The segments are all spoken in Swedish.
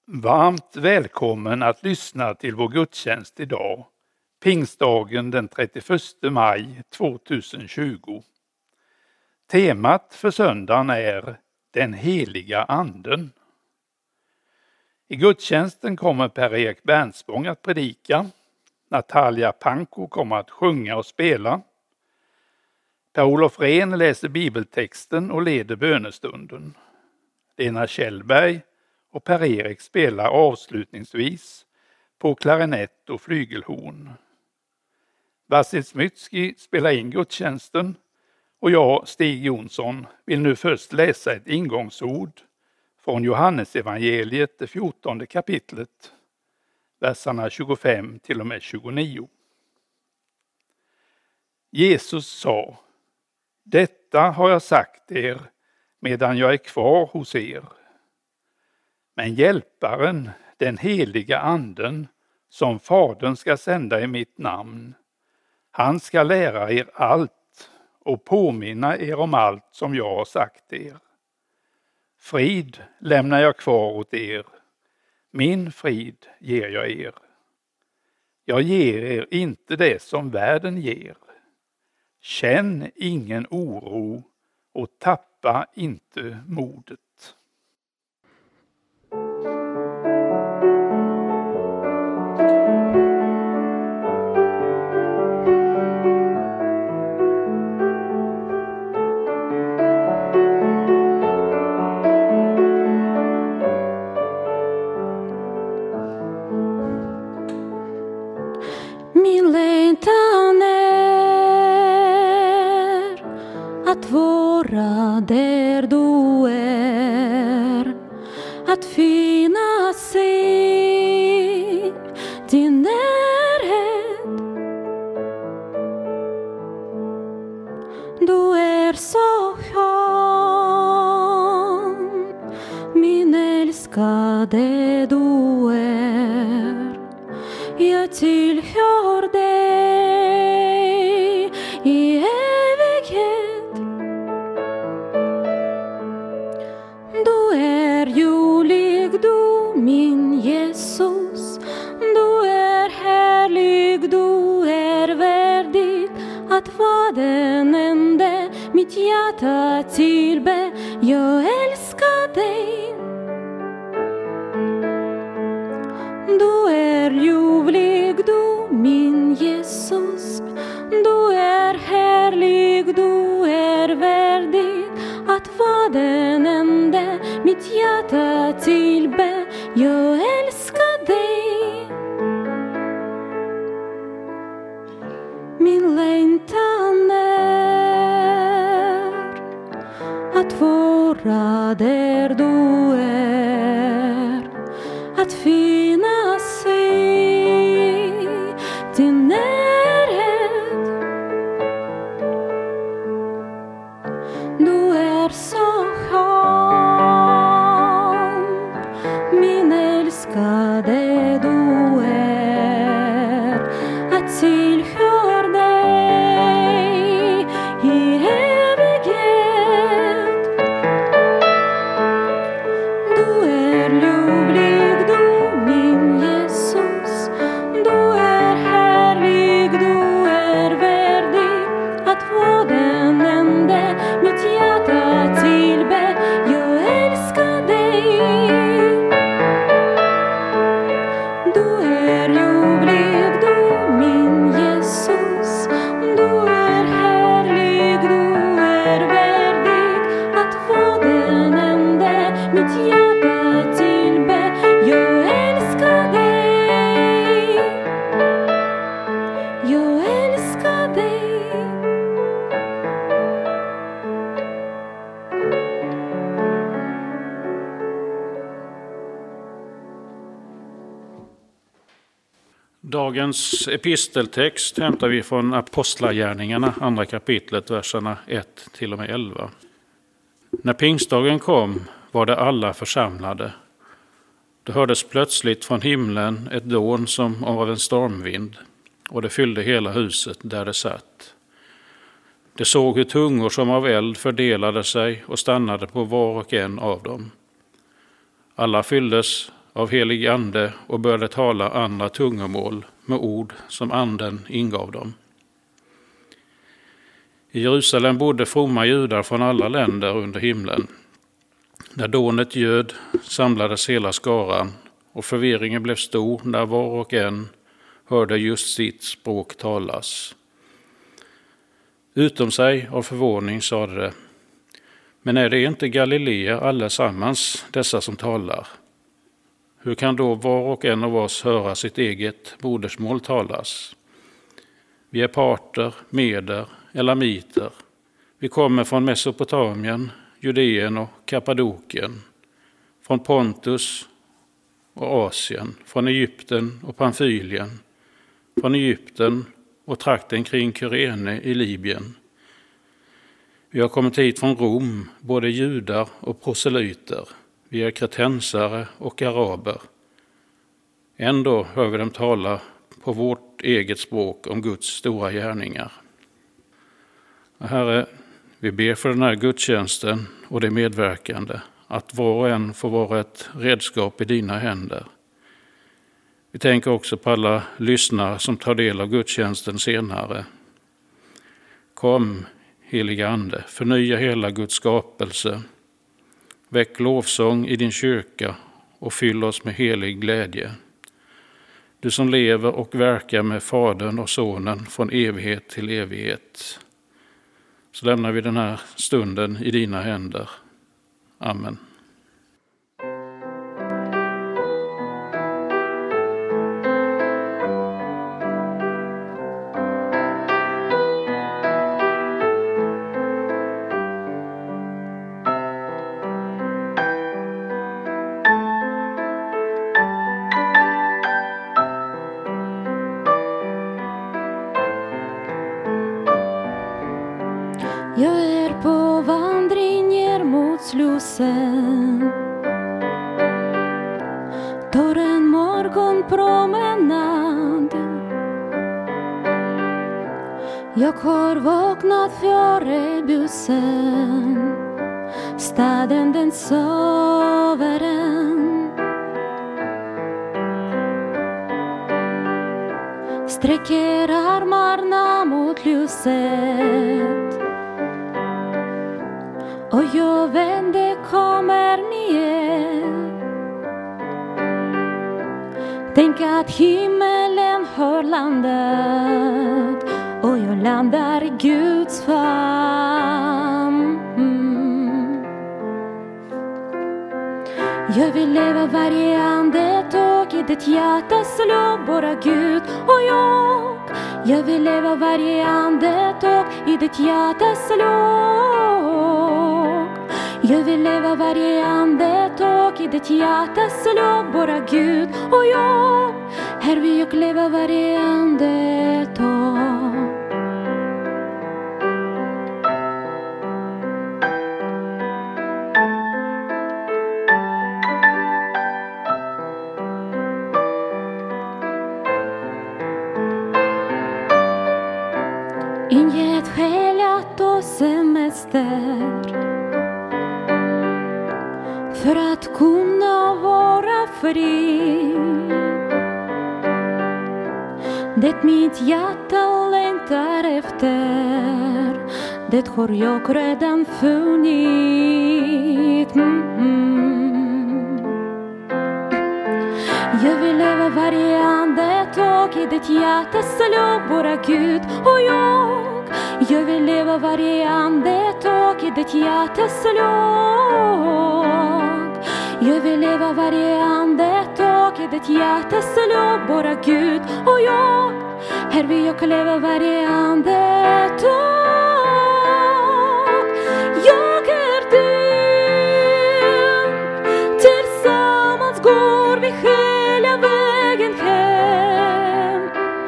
Varmt välkommen att lyssna till vår gudstjänst idag, pingstdagen den 31 maj 2020. Temat för söndagen är den heliga anden. I gudstjänsten kommer Per-Erik Bernspång att predika, Natalia Panko kommer att sjunga och spela, Per-Olof Rehn läser bibeltexten och leder bönestunden. Lena Kjellberg och Per-Erik spelar avslutningsvis på klarinett och flygelhorn. Vasil Smytsky spelar in gudstjänsten och jag, Stig Jonsson, vill nu först läsa ett ingångsord från Johannesevangeliet, det 14:e kapitlet, verserna 25 till och med 29. Jesus sa: "Detta har jag sagt er medan jag är kvar hos er. Men hjälparen, den heliga anden, som Fadern ska sända i mitt namn, han ska lära er allt och påminna er om allt som jag har sagt er. Frid lämnar jag kvar åt er, min frid ger jag er. Jag ger er inte det som världen ger. Känn ingen oro och tappa inte modet." Min längtan är att vara där du är, att finnas i din närhet. Du är så skön, min älskade du är. Jag tillhör dig i evighet. Du är ljuvlig, du min Jesus. Du är härlig, du är värdig att vara den enda mitt hjärta tillbe. Jag älskar dig. Du är ljuvlig, du min Jesus. Du är härlig, du är värdig att vara den enda mitt hjärta tillbe. Jag älskar dig. Min längtan är att vara där du är, att finnas i din närhet. Du är så skön, min älskade du är, att tillhör dig i evighet. Du är ljuvlig, du min Jesus. Du är härlig, du är värdig att vara den enda mitt hjärta tillbe. Jag älskar dig. Du är ljuvlig, du min Jesus. Du är härlig, du är värdig att vara den enda mitt hjärta tillbe. Jag älskar dig. Jag älskar dig. Dagens episteltext hämtar vi från Apostlagärningarna, andra kapitlet, verserna 1 till och med 11. När pingstdagen kom var det alla församlade. Det hördes plötsligt från himlen ett dån som av en stormvind, och det fyllde hela huset där det satt. De såg hur tungor som av eld fördelade sig och stannade på var och en av dem. Alla fylldes av helig ande och började tala andra tungomål med ord som anden ingav dem. I Jerusalem bodde fromma judar från alla länder under himlen. När dånet ljöd samlades hela skaran och förvirringen blev stor när var och en hörde just sitt språk talas. Utom sig av förvåning sade det: men är det inte Galilea allesammans dessa som talar? Hur kan då var och en av oss höra sitt eget modersmål talas? Vi är parter, meder, elamiter. Vi kommer från Mesopotamien, Judeen och Kappadokien, från Pontus och Asien, från Egypten och Pamfylien, från Egypten och trakten kring Kyrene i Libyen. Vi har kommit hit från Rom, både judar och proselyter. Vi är kretensare och araber. Ändå hör vi dem tala på vårt eget språk om Guds stora gärningar. Herre, vi ber för den här gudstjänsten och det medverkande, att var och en får vara ett redskap i dina händer. Vi tänker också på alla lyssnare som tar del av gudstjänsten senare. Kom, heliga ande, förnya hela Guds skapelse. Väck lovsång i din kyrka och fyll oss med helig glädje. Du som lever och verkar med Fadern och Sonen från evighet till evighet. Så lämnar vi den här stunden i dina händer. Amen. Jag är på vandring ner mot Slussen. Tar en morgonpromenad. Jag har vaknat före bussen. Staden den sover än. Sträcker armarna mot ljuset. Och jag vände kommer ner. Tänk att himmelen har landat. Och jag landar i Guds famn. Jag vill leva varje andetag i ditt hjärtas lov, bara Gud och jag. Jag vill leva varje andetag i ditt hjärtas lov. Jag vill leva varje andetag i ditt hjärtas lov, bara Gud och jag. Här vill jag leva varje andetag. Inget skäl att ta semester för att kunna vara fri. Det mitt hjärta längtar efter, det har jag redan funnit. Jag vill leva varje andetag i ditt hjärtas lov, bara Gud och jag. Jag vill leva varje andetag i ditt hjärtas lov. Jag vill leva varje andetag i ditt hjärtas lov, bara Gud och jag. Här vill jag leva varje andetag. Jag är din. Tillsammans går vi hela vägen hem.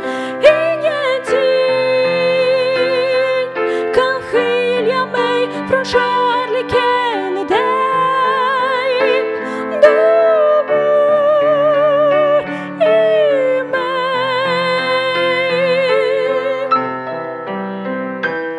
Ingenting kan skilja mig från kärleken i dig. Du bor i mig.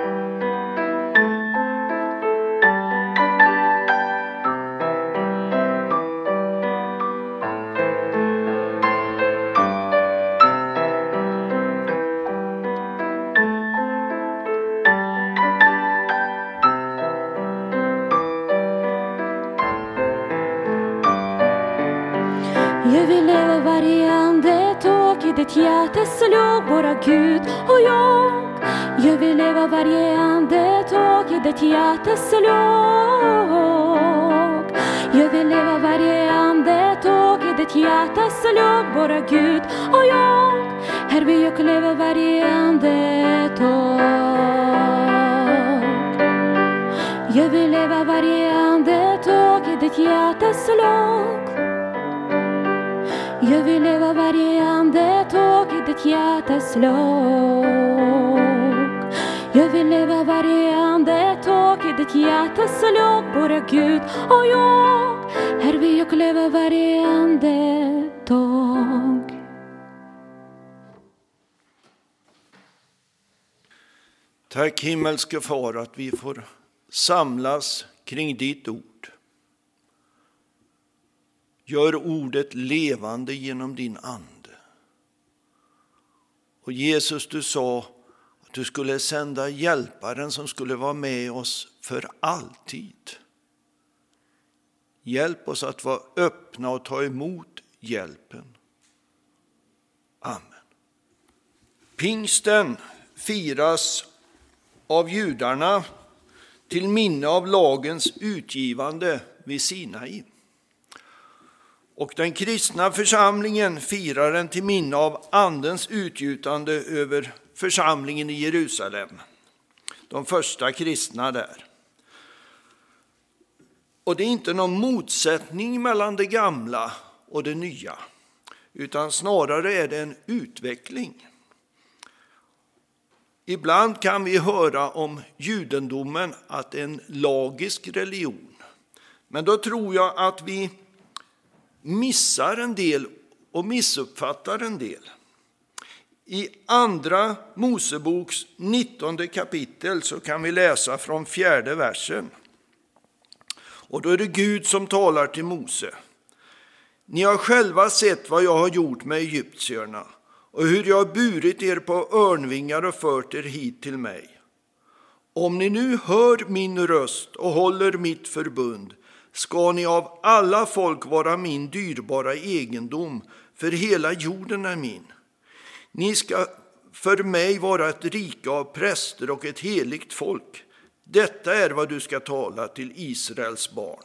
Jag vill leva varje andetag i ditt hjärtas låg, bara Gud och jag. Jag vill leva varje andetag i ditt hjärtas låg. Jag vill leva varje andetag i ditt hjärtas låg, bara Gud och jag. Här vill jag leva varje andetag. Jag vill leva varje andetag i ditt hjärtas låg. Jag vill leva varje andetag i ditt hjärtas låg. Jag vill leva varje andetag i ditt hjärtas låg, bara Gud och jag. Här vill jag leva varje andetag. Tack himmelske far att vi får samlas kring ditt ord. Gör ordet levande genom din ande. Och Jesus, du sa att du skulle sända hjälparen som skulle vara med oss för alltid. Hjälp oss att vara öppna och ta emot hjälpen. Amen. Pingsten firas av judarna till minne av lagens utgivande vid Sinai. Och den kristna församlingen firar den till minne av andens utgjutande över församlingen i Jerusalem. De första kristna där. Och det är inte någon motsättning mellan det gamla och det nya, utan snarare är det en utveckling. Ibland kan vi höra om judendomen att det är en lagisk religion. Men då tror jag att vi missar en del och missuppfattar en del. I andra Moseboks 19 kapitel så kan vi läsa från 4:e versen. Och då är det Gud som talar till Mose. Ni har själva sett vad jag har gjort med egyptierna och hur jag har burit er på örnvingar och fört er hit till mig. Om ni nu hör min röst och håller mitt förbund ska ni av alla folk vara min dyrbara egendom, för hela jorden är min. Ni ska för mig vara ett rike av präster och ett heligt folk. Detta är vad du ska tala till Israels barn.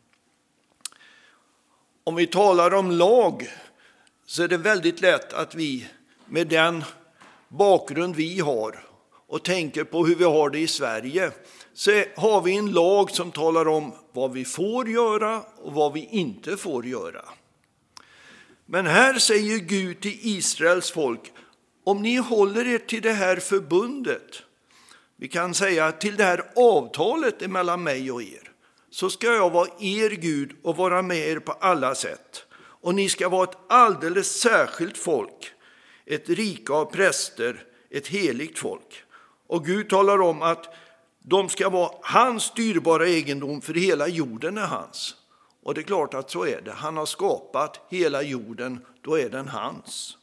Om vi talar om lag så är det väldigt lätt att vi med den bakgrund vi har och tänker på hur vi har det i Sverige, så har vi en lag som talar om vad vi får göra och vad vi inte får göra. Men här säger Gud till Israels folk, om ni håller er till det här förbundet, vi kan säga till det här avtalet mellan mig och er, så ska jag vara er Gud och vara med er på alla sätt. Och ni ska vara ett alldeles särskilt folk, ett rike av präster, ett heligt folk. Och Gud talar om att de ska vara hans dyrbara egendom, för hela jorden är hans. Och det är klart att så är det. Han har skapat hela jorden, då är den hans.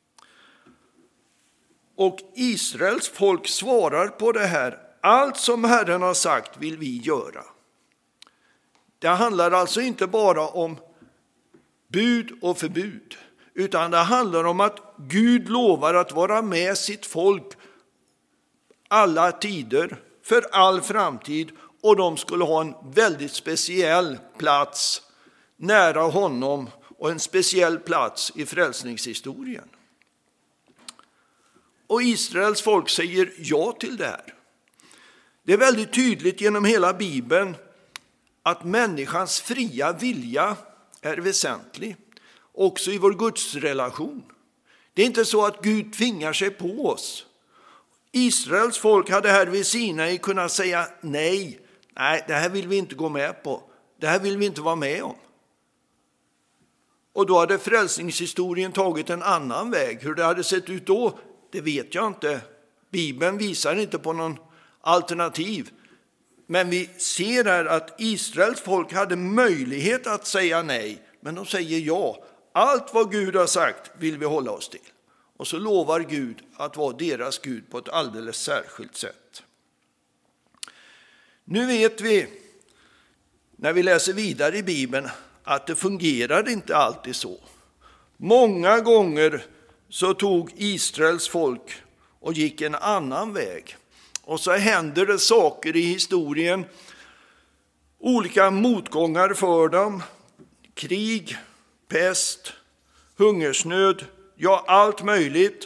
Och Israels folk svarar på det här. Allt som Herren har sagt vill vi göra. Det handlar alltså inte bara om bud och förbud, utan det handlar om att Gud lovar att vara med sitt folk alla tider, för all framtid, och de skulle ha en väldigt speciell plats nära honom och en speciell plats i frälsningshistorien. Och Israels folk säger ja till det här. Det är väldigt tydligt genom hela Bibeln att människans fria vilja är väsentlig, också i vår gudsrelation. Det är inte så att Gud tvingar sig på oss. Israels folk hade här vid Sinai kunnat säga nej, det här vill vi inte gå med på. Det här vill vi inte vara med om. Och då hade frälsningshistorien tagit en annan väg. Hur det hade sett ut då, det vet jag inte. Bibeln visar inte på någon alternativ. Men vi ser här att Israels folk hade möjlighet att säga nej. Men de säger ja. Allt vad Gud har sagt vill vi hålla oss till. Och så lovar Gud att vara deras Gud på ett alldeles särskilt sätt. Nu vet vi, när vi läser vidare i Bibeln, att det fungerar inte alltid så. Många gånger så tog Israels folk och gick en annan väg. Och så händer det saker i historien. Olika motgångar för dem. Krig, pest, hungersnöd, ja allt möjligt.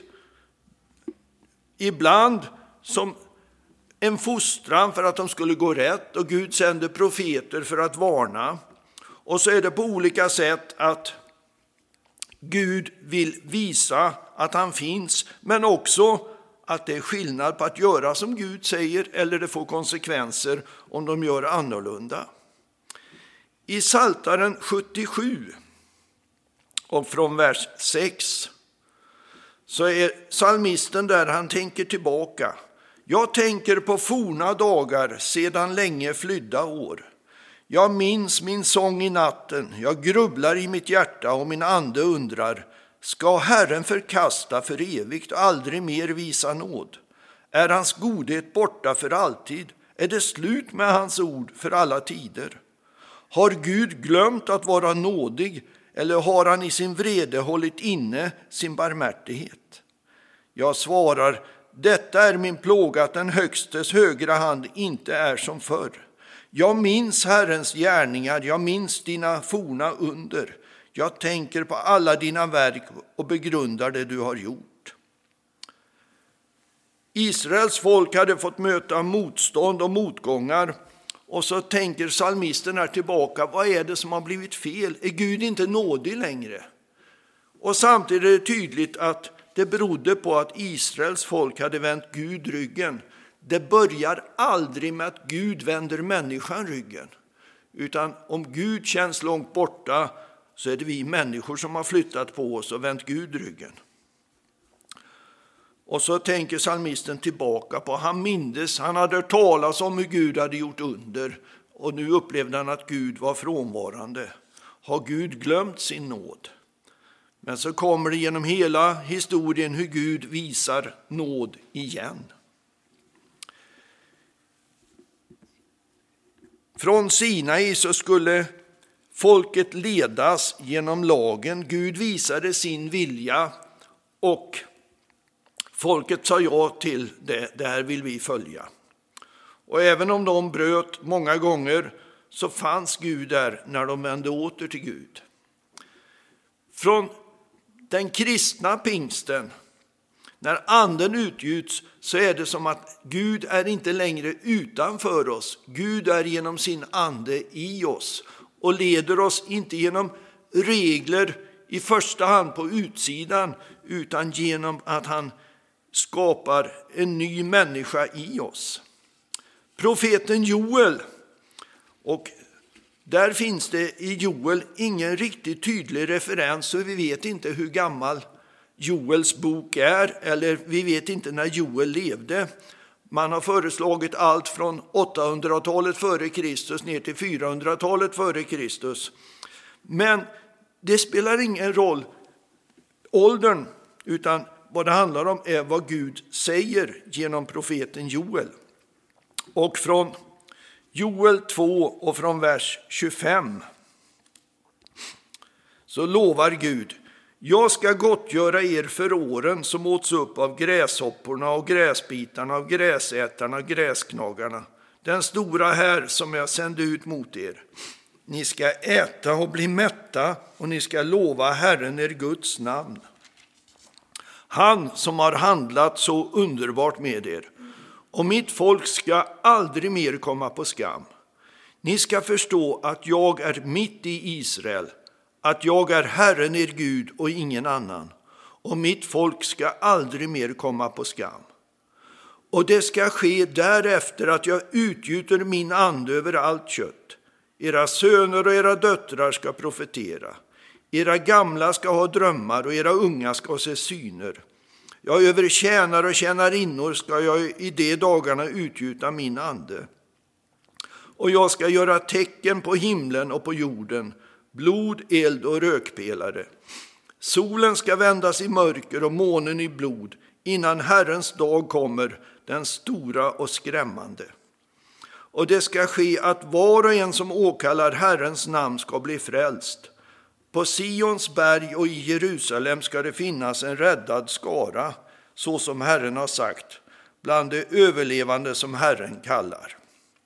Ibland som en fostran för att de skulle gå rätt, och Gud sände profeter för att varna. Och så är det på olika sätt att Gud vill visa att han finns, men också att det är skillnad på att göra som Gud säger eller det får konsekvenser om de gör annorlunda. I Psaltaren 77 och från vers 6 så är psalmisten där, han tänker tillbaka. Jag tänker på forna dagar, sedan länge flydda år. Jag minns min sång i natten, jag grubblar i mitt hjärta och min ande undrar, ska Herren förkasta för evigt och aldrig mer visa nåd? Är hans godhet borta för alltid? Är det slut med hans ord för alla tider? Har Gud glömt att vara nådig, eller har han i sin vrede hållit inne sin barmhärtighet? Jag svarar, detta är min plåga, att den högstes högra hand inte är som förr. Jag minns Herrens gärningar, jag minns dina forna under. Jag tänker på alla dina verk och begrundar det du har gjort. Israels folk hade fått möta motstånd och motgångar. Och så tänker psalmisten här tillbaka, vad är det som har blivit fel? Är Gud inte nådig längre? Och samtidigt är det tydligt att det berodde på att Israels folk hade vänt Gud ryggen. Det börjar aldrig med att Gud vänder människan ryggen. Utan om Gud känns långt borta så är det vi människor som har flyttat på oss och vänt Gud ryggen. Och så tänker psalmisten tillbaka på, han mindes, han hade hört talas om hur Gud hade gjort under. Och nu upplevde han att Gud var frånvarande. Har Gud glömt sin nåd? Men så kommer det genom hela historien hur Gud visar nåd igen. Från Sinai så skulle folket ledas genom lagen. Gud visade sin vilja och folket sa ja till det. Det här vill vi följa. Och även om de bröt många gånger så fanns Gud där när de vände åter till Gud. Från den kristna pingsten, när anden utgjuts, så är det som att Gud är inte längre utanför oss. Gud är genom sin ande i oss och leder oss inte genom regler i första hand på utsidan, utan genom att han skapar en ny människa i oss. Profeten Joel, och där finns det i Joel ingen riktigt tydlig referens, så vi vet inte hur gammal Joels bok är, eller vi vet inte när Joel levde. Man har föreslagit allt från 800-talet före Kristus ner till 400-talet före Kristus. Men det spelar ingen roll åldern, utan vad det handlar om är vad Gud säger genom profeten Joel. Och från Joel 2 och från vers 25 så lovar Gud: jag ska gottgöra er för åren som åts upp av gräshopporna och gräsbitarna, av gräsätarna och gräsknagarna, den stora här som jag sände ut mot er. Ni ska äta och bli mätta, och ni ska lova Herren er Guds namn. Han som har handlat så underbart med er. Och mitt folk ska aldrig mer komma på skam. Ni ska förstå att jag är mitt i Israel, att jag är Herren er Gud och ingen annan. Och mitt folk ska aldrig mer komma på skam. Och det ska ske därefter att jag utgjuter min ande över allt kött. Era söner och era döttrar ska profetera. Era gamla ska ha drömmar och era unga ska se syner. Ja, över tjänare och tjänarinnor ska jag i de dagarna utgjuta min ande. Och jag ska göra tecken på himlen och på jorden, blod, eld och rökpelare. Solen ska vändas i mörker och månen i blod, innan Herrens dag kommer, den stora och skrämmande. Och det ska ske att var och en som åkallar Herrens namn ska bli frälst. På Sions berg och i Jerusalem ska det finnas en räddad skara, så som Herren har sagt, bland de överlevande som Herren kallar.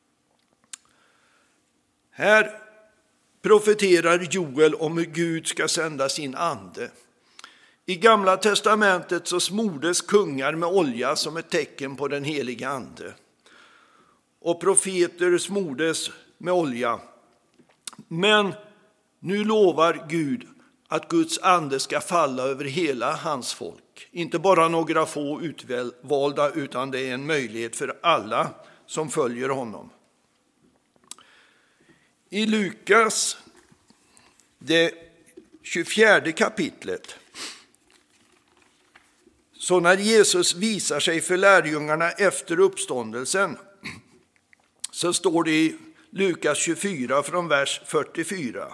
Här profeterar Joel om hur Gud ska sända sin ande. I Gamla testamentet så smordes kungar med olja som ett tecken på den heliga ande. Och profeter smordes med olja. Men nu lovar Gud att Guds ande ska falla över hela hans folk. Inte bara några få utvalda, utan det är en möjlighet för alla som följer honom. I Lukas, det 24 kapitlet, så när Jesus visar sig för lärjungarna efter uppståndelsen, så står det i Lukas 24 från vers 44.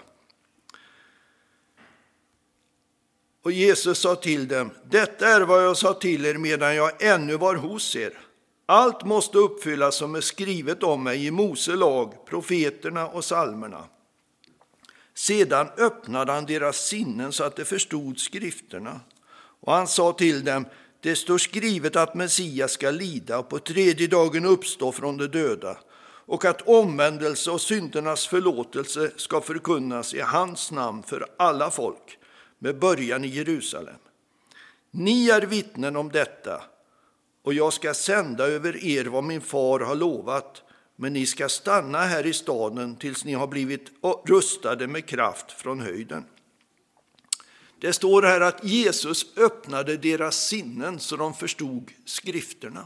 Och Jesus sa till dem: detta är vad jag sa till er medan jag ännu var hos er. Allt måste uppfyllas som är skrivet om mig i Mose lag, profeterna och psalmerna. Sedan öppnade han deras sinnen så att de förstod skrifterna. Och han sa till dem: det står skrivet att Messias ska lida och på tredje dagen uppstå från de döda, och att omvändelse och syndernas förlåtelse ska förkunnas i hans namn för alla folk, med början i Jerusalem. Ni är vittnen om detta, och jag ska sända över er vad min far har lovat, men ni ska stanna här i staden tills ni har blivit rustade med kraft från höjden. Det står här att Jesus öppnade deras sinnen så de förstod skrifterna.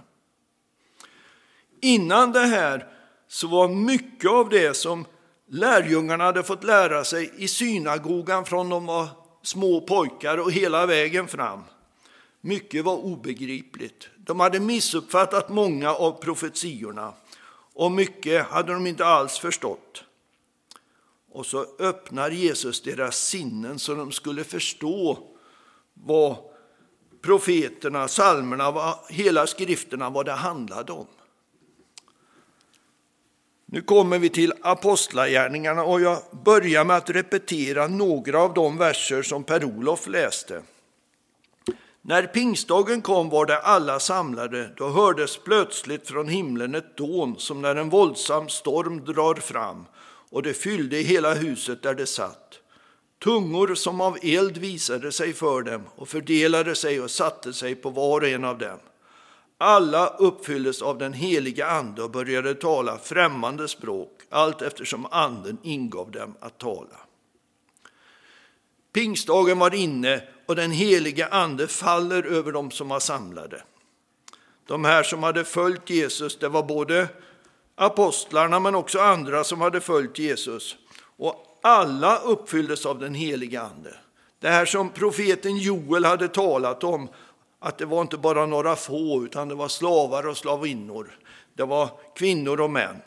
Innan det här så var mycket av det som lärjungarna hade fått lära sig i synagogan från de var små pojkar och hela vägen fram. Mycket var obegripligt. De hade missuppfattat många av profetiorna och mycket hade de inte alls förstått. Och så öppnar Jesus deras sinnen så de skulle förstå vad profeterna, psalmerna, hela skrifterna, vad det handlade om. Nu kommer vi till apostlagärningarna och jag börjar med att repetera några av de verser som Per-Olof läste. När pingstdagen kom var det alla samlade, då hördes plötsligt från himlen ett dån som när en våldsam storm drar fram, och det fyllde hela huset där det satt. Tungor som av eld visade sig för dem och fördelade sig och satte sig på var och en av dem. Alla uppfylldes av den heliga ande och började tala främmande språk, allt eftersom anden ingav dem att tala. Pingstdagen var inne och den heliga ande faller över dem som var samlade. De här som hade följt Jesus, det var både apostlarna men också andra som hade följt Jesus. Och alla uppfylldes av den heliga ande. Det här som profeten Joel hade talat om, att det var inte bara några få utan det var slavar och slavinnor. Det var kvinnor och män.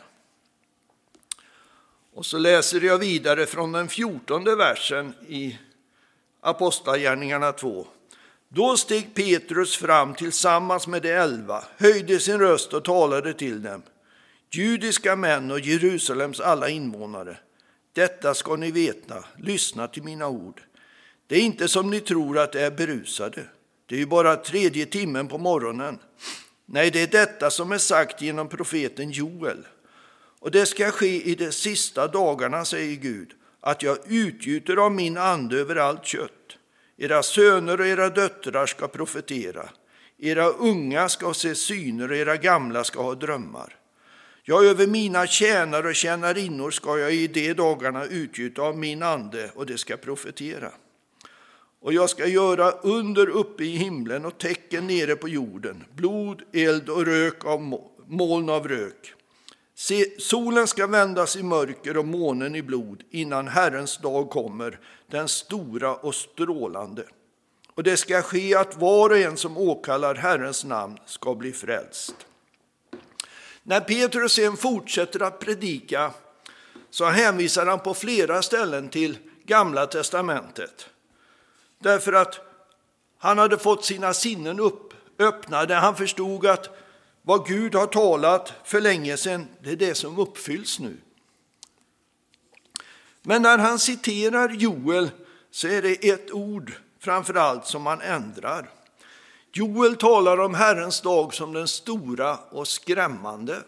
Och så läser jag vidare från den 14:e versen i Apostlagärningarna 2. Då steg Petrus fram tillsammans med de 11, höjde sin röst och talade till dem. Judiska män och Jerusalems alla invånare, detta ska ni veta, lyssna till mina ord. Det är inte som ni tror att det är berusade. Det är ju bara 3:e timmen på morgonen. Nej, det är detta som är sagt genom profeten Joel. Och det ska ske i de sista dagarna, säger Gud, att jag utgjuter av min ande över allt kött. Era söner och era döttrar ska profetera. Era unga ska se syner och era gamla ska ha drömmar. Ja, över mina tjänare och tjänarinnor ska jag i de dagarna utgjuta av min ande och det ska profetera. Och jag ska göra under uppe i himlen och tecken nere på jorden, blod, eld och rök av moln av rök. Se, solen ska vändas i mörker och månen i blod innan Herrens dag kommer, den stora och strålande. Och det ska ske att var och en som åkallar Herrens namn ska bli frälst. När Petrus sen fortsätter att predika så hänvisar han på flera ställen till Gamla testamentet. Därför att han hade fått sina sinnen öppnade. Han förstod att vad Gud har talat för länge sedan, det är det som uppfylls nu. Men när han citerar Joel så är det ett ord framförallt som man ändrar. Joel talar om Herrens dag som den stora och skrämmande.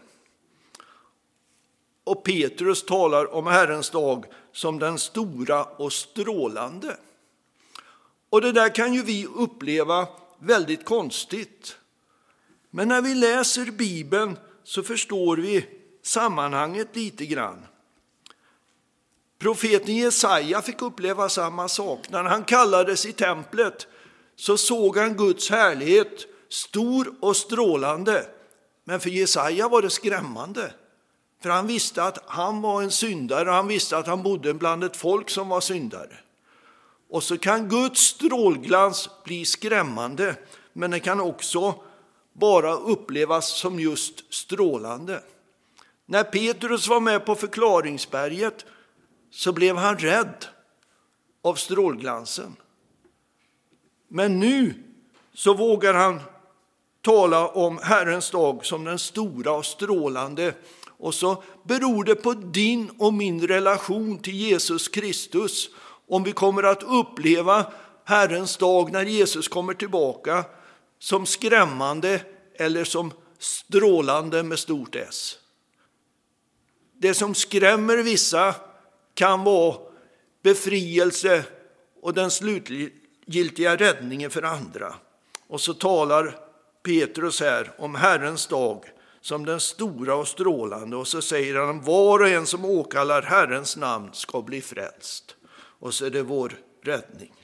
Och Petrus talar om Herrens dag som den stora och strålande. Och det där kan ju vi uppleva väldigt konstigt. Men när vi läser Bibeln så förstår vi sammanhanget lite grann. Profeten Jesaja fick uppleva samma sak. När han kallades i templet så såg han Guds härlighet stor och strålande. Men för Jesaja var det skrämmande. För han visste att han var en syndare och han visste att han bodde bland ett folk som var syndare. Och så kan Guds strålglans bli skrämmande, men det kan också bara upplevas som just strålande. När Petrus var med på förklaringsberget så blev han rädd av strålglansen. Men nu så vågar han tala om Herrens dag som den stora och strålande. Och så beror det på din och min relation till Jesus Kristus om vi kommer att uppleva Herrens dag när Jesus kommer tillbaka som skrämmande eller som strålande med stort S. Det som skrämmer vissa kan vara befrielse och den slutgiltiga räddningen för andra. Och så talar Petrus här om Herrens dag som den stora och strålande. Och så säger han, var och en som åkallar Herrens namn ska bli frälst. Och så är det vår räddning.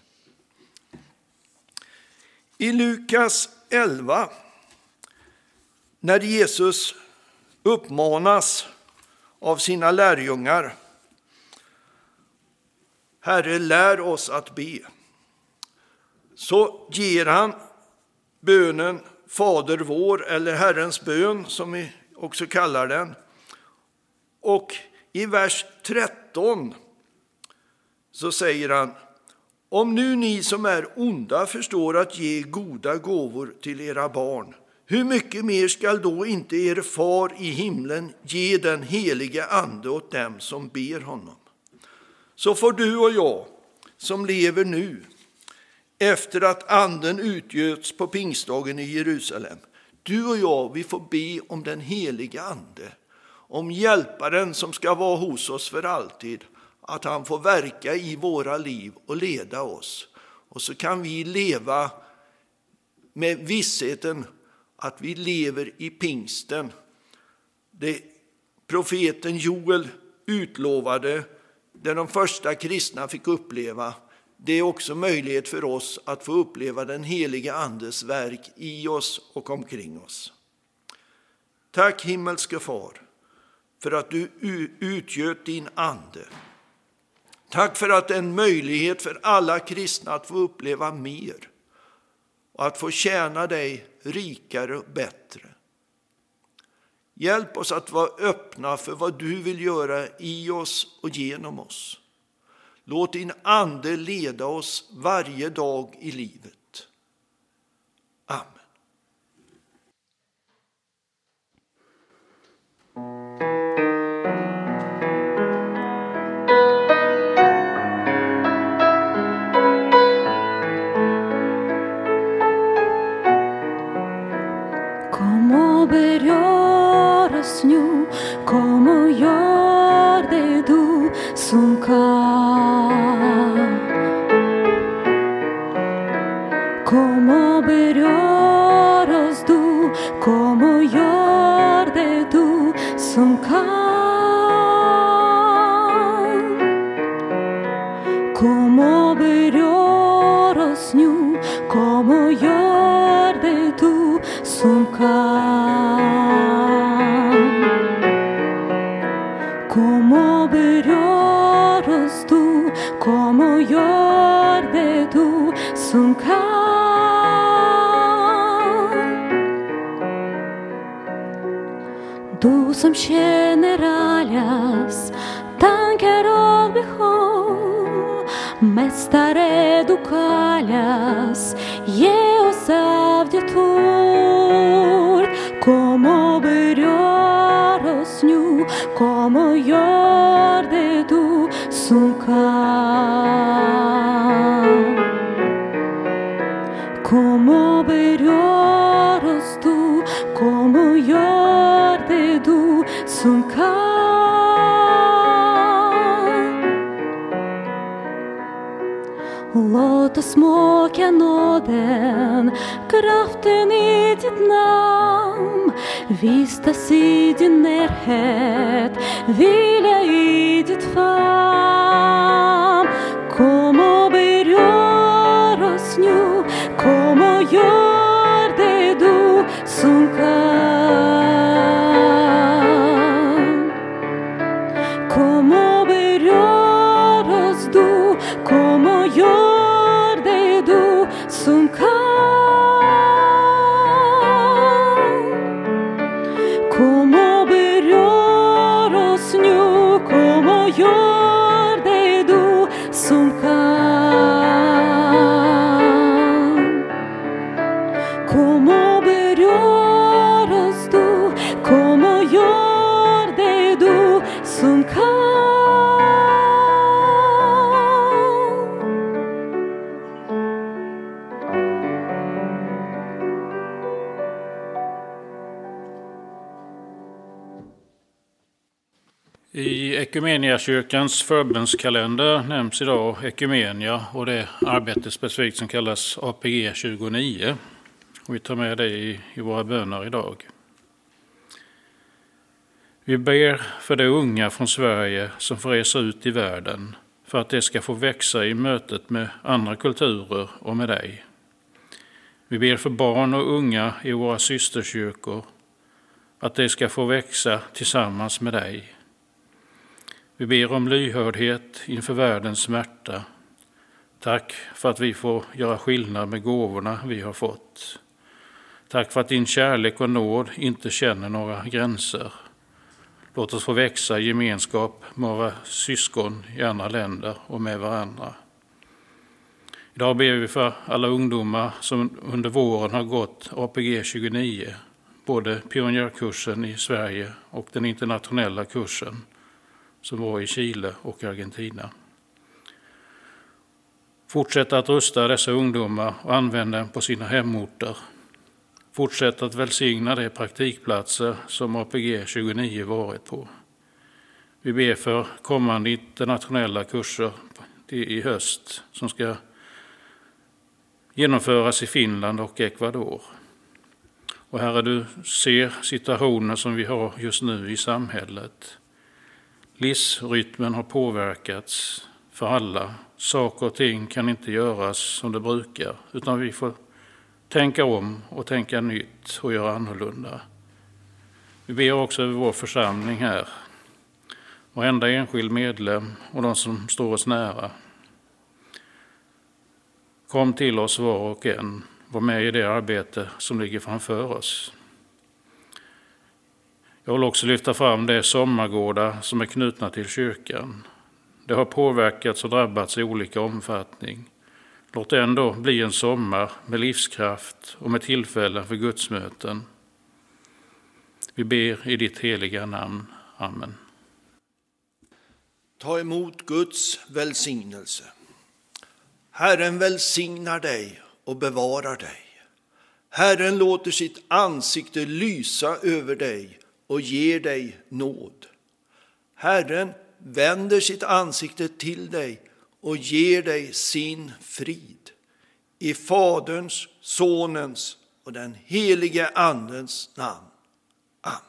I Lukas 11, när Jesus uppmanas av sina lärjungar, Herre, lär oss att be, så ger han bönen Fader vår, eller Herrens bön som vi också kallar den. Och i vers 13 så säger han, om nu ni som är onda förstår att ge goda gåvor till era barn, hur mycket mer skall då inte er far i himlen ge den helige ande åt dem som ber honom? Så får du och jag som lever nu, efter att anden utgöts på pingstdagen i Jerusalem, du och jag, vi får be om den heliga ande, om hjälparen som ska vara hos oss för alltid, att han får verka i våra liv och leda oss. Och så kan vi leva med vissheten att vi lever i pingsten. Det profeten Joel utlovade, det de första kristna fick uppleva, det är också möjlighet för oss att få uppleva den heliga andes verk i oss och omkring oss. Tack himmelske far för att du utgöt din ande. Tack för att det är en möjlighet för alla kristna att få uppleva mer och att få tjäna dig rikare och bättre. Hjälp oss att vara öppna för vad du vill göra i oss och genom oss. Låt din ande leda oss varje dag i livet. Amen. Kom och berör oss nu, kom och gör det du som kan. Kom och berör oss du, kom och gör det du som kan. Kom och berör oss nu, kom och gör det du som kan. Kom och berör oss du, kom och gör det du som kan. Du som känner allas tankar och behov, Mästare du kallas, ge oss av ditt ord. Kom och berör oss nu, kom och gör det du som kan. Kom och berör oss du, kom och gör det du som kan. Låt oss smaka nåden, kraften i ditt namn. Vistas i din närhet, vila i ditt famn. Kom och berör oss nu, kom och gör det du som kan. Kom och berör oss du, kom och gör det du som kan. Kom och berör oss nu, kom och gör det du som kan. Kom och berör oss du, kom och gör det du som kan. I Ekumeniakyrkans förbundskalender nämns idag Ekumenia och det arbete specifikt som kallas APG 29. Och vi tar med det i våra böner idag. Vi ber för de unga från Sverige som får resa ut i världen för att de ska få växa i mötet med andra kulturer och med dig. Vi ber för barn och unga i våra systerkyrkor att de ska få växa tillsammans med dig. Vi ber om lyhördhet inför världens smärta. Tack för att vi får göra skillnad med gåvorna vi har fått. Tack för att din kärlek och nåd inte känner några gränser. Låt oss få växa i gemenskap med våra syskon i andra länder och med varandra. Idag ber vi för alla ungdomar som under våren har gått APG 29, både pionjärkursen i Sverige och den internationella kursen som var i Chile och Argentina. Fortsätt att rusta dessa ungdomar och använda dem på sina hemorter. Fortsätt att välsigna de praktikplatser som APG 29 varit på. Vi ber för kommande internationella kurser i höst som ska genomföras i Finland och Ecuador. Och Herre, du ser situationen som vi har just nu i samhället. Livsrytmen har påverkats för alla. Saker och ting kan inte göras som det brukar, utan vi får tänka om och tänka nytt och göra annorlunda. Vi ber också över vår församling här, varenda enskild medlem och de som står oss nära. Kom till oss var och en, var med i det arbete som ligger framför oss. Jag vill också lyfta fram de sommargårdar som är knutna till kyrkan. Det har påverkats och drabbats i olika omfattning. Låt det ändå bli en sommar med livskraft och med tillfällen för gudsmöten. Vi ber i ditt heliga namn. Amen. Ta emot Guds välsignelse. Herren välsignar dig och bevarar dig. Herren låter sitt ansikte lysa över dig och ger dig nåd. Herren vänder sitt ansikte till dig och ger dig sin frid. I Faderns, Sonens och den helige Andens namn. Amen.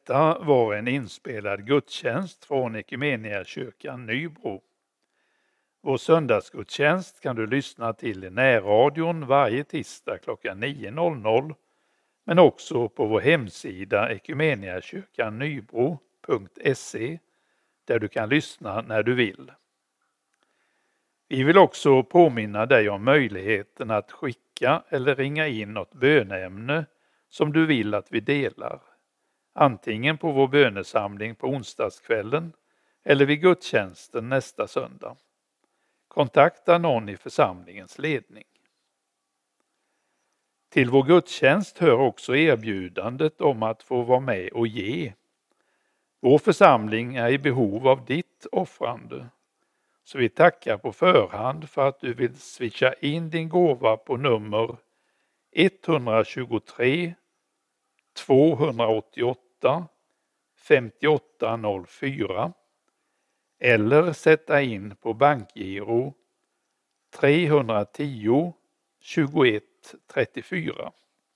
Detta var en inspelad gudstjänst från Equmeniakyrkan Nybro. Vår söndagsgudstjänst kan du lyssna till i närradion varje tisdag klockan 9.00, men också på vår hemsida equmeniakyrkannybro.se där du kan lyssna när du vill. Vi vill också påminna dig om möjligheten att skicka eller ringa in något böneämne som du vill att vi delar. Antingen på vår bönesamling på onsdagskvällen eller vid gudstjänsten nästa söndag. Kontakta någon i församlingens ledning. Till vår gudstjänst hör också erbjudandet om att få vara med och ge. Vår församling är i behov av ditt offrande. Så vi tackar på förhand för att du vill swisha in din gåva på nummer 123 288 5804 eller sätta in på bankgiro 310 21 34.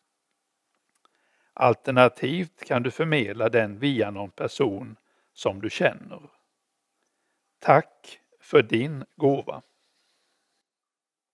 Alternativt kan du förmedla den via någon person som du känner. Tack för din gåva.